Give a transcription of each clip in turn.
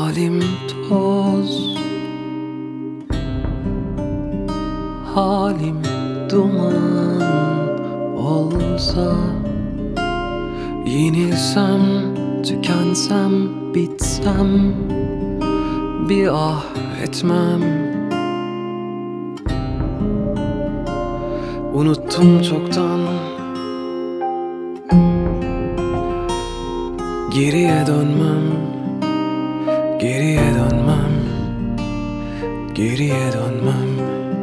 Halim toz, halim duman olsa, yenilsem, tükensem, bitsem, bir ah etmem. Unuttum çoktan, geriye dönmem, geriye dönmem, geriye dönmem.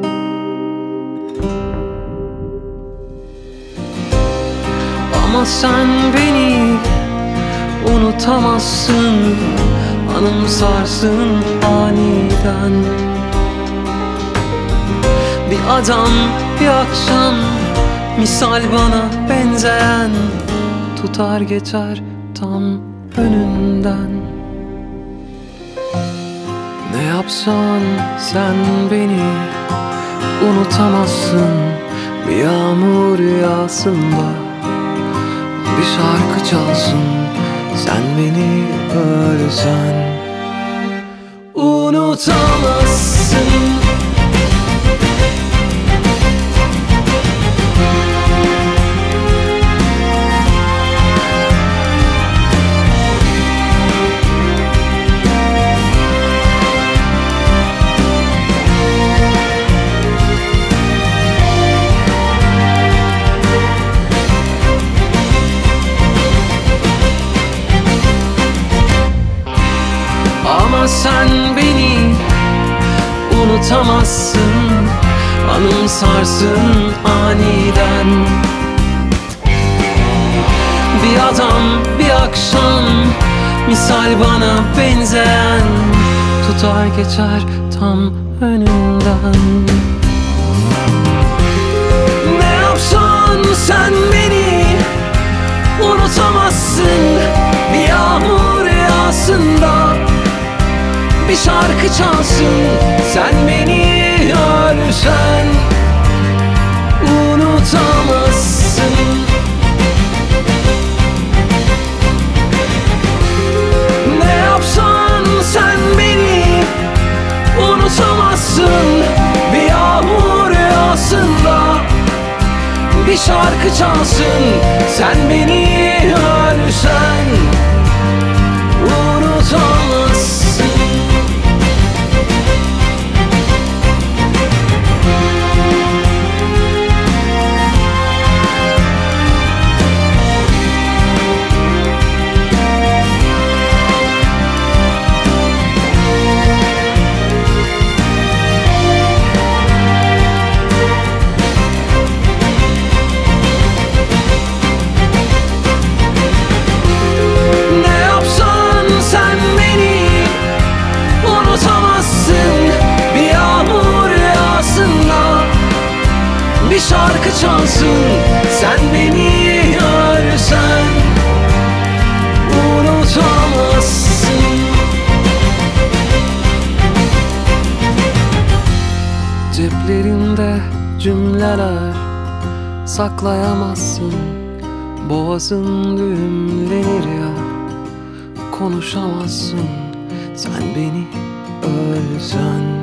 Ama sen beni unutamazsın, anımsarsın aniden. Bir adam, bir akşam, misal bana benzeyen, tutar geçer tam önünden. Ne yapsan sen beni unutamazsın. Bir yağmur yağsında, bir şarkı çalsın, sen beni ölsen unutamazsın. Ama sen beni unutamazsın, anımsarsın aniden. Bir adam, bir akşam, misal bana benzeyen, tutar geçer tam önünden. Ne yapsan sen beni unutamazsın. Bir yağmur yağsında, bir şarkı çalsın, sen beni ölsen unutamazsın. Ne yapsan sen beni unutamazsın. Bir yağmur yağsında, bir şarkı çalsın, sen beni ölsen unutamazsın. Bir şarkı çalsın, sen beni ölsen unutamazsın. Ceplerinde cümleler saklayamazsın. Boğazın düğümlenir ya, konuşamazsın, sen beni ölsen.